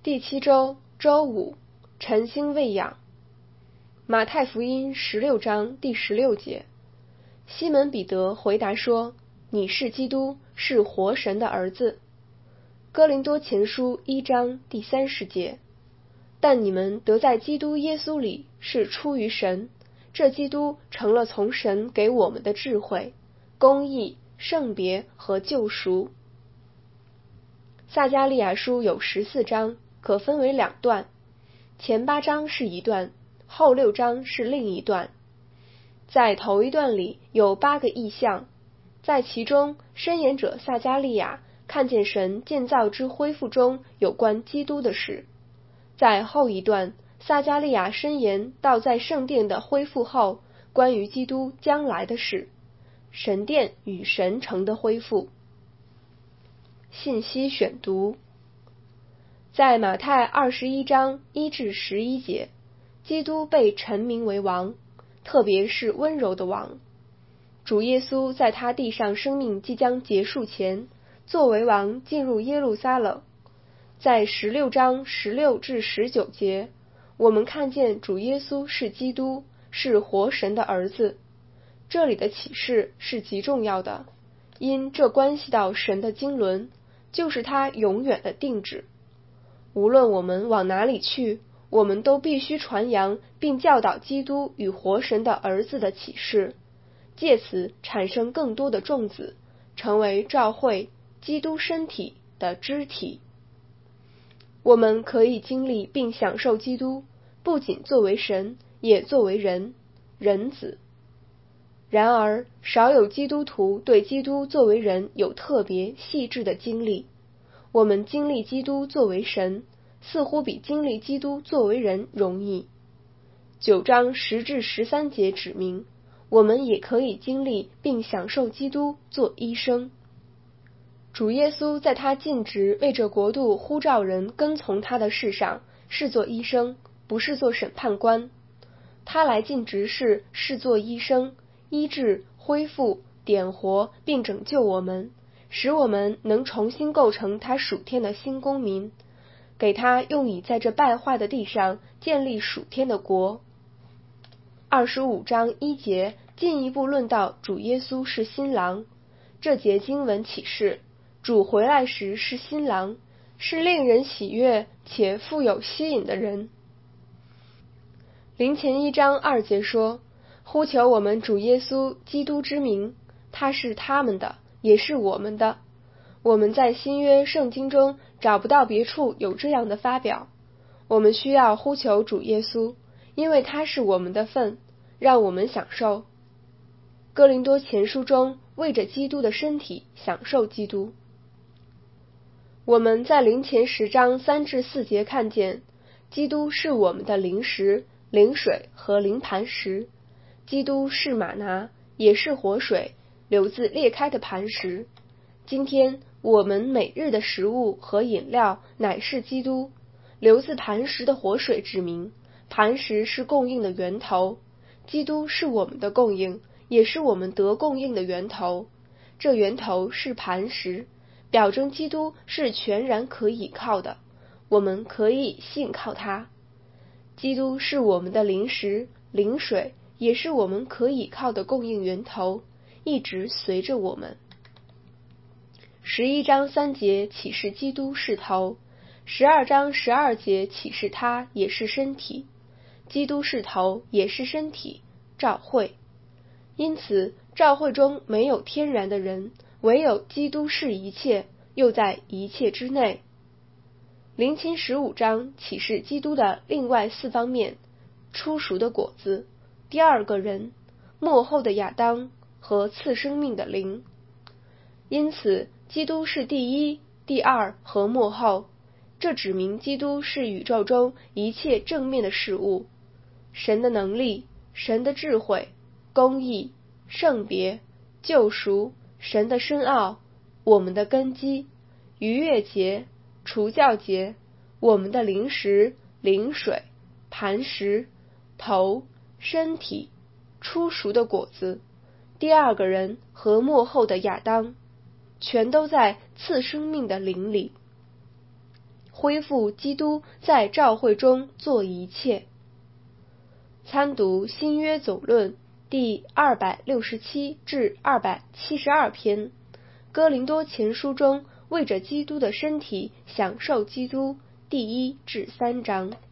第7周周5，晨星喂养。马太福音16章第16节，西门彼得回答说：你是基督，是活神的儿子。哥林多前书1章第30节，但你们得在基督耶稣里是出于神，这基督成了从神给我们的智慧、公义、圣别和救赎。撒迦利亚书有14章，可分为2段，前8章是一段，后6章是另一段。在头一段里有8个异象，在其中申言者撒迦利亚看见神建造之恢复中有关基督的事。在后一段，撒迦利亚申言到在圣殿的恢复后关于基督将来的事，神殿与神城的恢复。信息选读，在马太21章1至11节，基督被陈明为王，特别是温柔的王。主耶稣在他地上生命即将结束前，作为王进入耶路撒冷。在16章16至19节，我们看见主耶稣是基督，是活神的儿子。这里的启示是极重要的，因这关系到神的经纶，就是他永远的定旨。无论我们往哪里去，我们都必须传扬并教导基督与活神的儿子的启示，借此产生更多的众子，成为教会基督身体的肢体。我们可以经历并享受基督，不仅作为神，也作为人，人子。然而，少有基督徒对基督作为人有特别细致的经历。我们经历基督作为神，似乎比经历基督作为人容易。9章10至13节指明，我们也可以经历并享受基督做医生。主耶稣在他尽职为这国度呼召人跟从他的事上，是做医生，不是做审判官。他来尽职是做医生，医治、恢复、点活并拯救我们，使我们能重新构成他属天的新公民，给他用以在这败坏的地上建立属天的国。25章1节进一步论到主耶稣是新郎。这节经文启示，主回来时是新郎，是令人喜悦且富有吸引的人。林前1章2节说，呼求我们主耶稣基督之名，他是他们的，也是我们的。我们在新约圣经中找不到别处有这样的发表。我们需要呼求主耶稣，因为他是我们的份，让我们享受。哥林多前书中为着基督的身体享受基督。我们在林前10章3至4节看见，基督是我们的灵食、灵水和灵磐石。基督是玛拿，也是活水，流自裂开的磐石。今天我们每日的食物和饮料乃是基督。流自磐石的活水指明，磐石是供应的源头。基督是我们的供应，也是我们得供应的源头。这源头是磐石，表征基督是全然可倚靠的，我们可以信靠他。基督是我们的灵食、灵水，也是我们可倚靠的供应源头，一直随着我们。11章3节启示基督是头，12章12节启示他也是身体。基督是头，也是身体，召会。因此，召会中没有天然的人，唯有基督是一切，又在一切之内。林前15章启示基督的另外4方面：初熟的果子、第二个人、末后的亚当和赐生命的灵。因此，基督是第一、第二和末后，这指明基督是宇宙中一切正面的事物。神的能力、神的智慧、公义、圣别、救赎、神的深奥、我们的根基、逾越节、除酵节、我们的灵食、灵水、磐石、头、身体、初熟的果子、第二个人和末后的亚当，全都在赐生命的灵里。 恢复基督在召会中做一切。参读新约总论第267至272篇，哥林多前书中为着基督的身体享受基督第1至3章。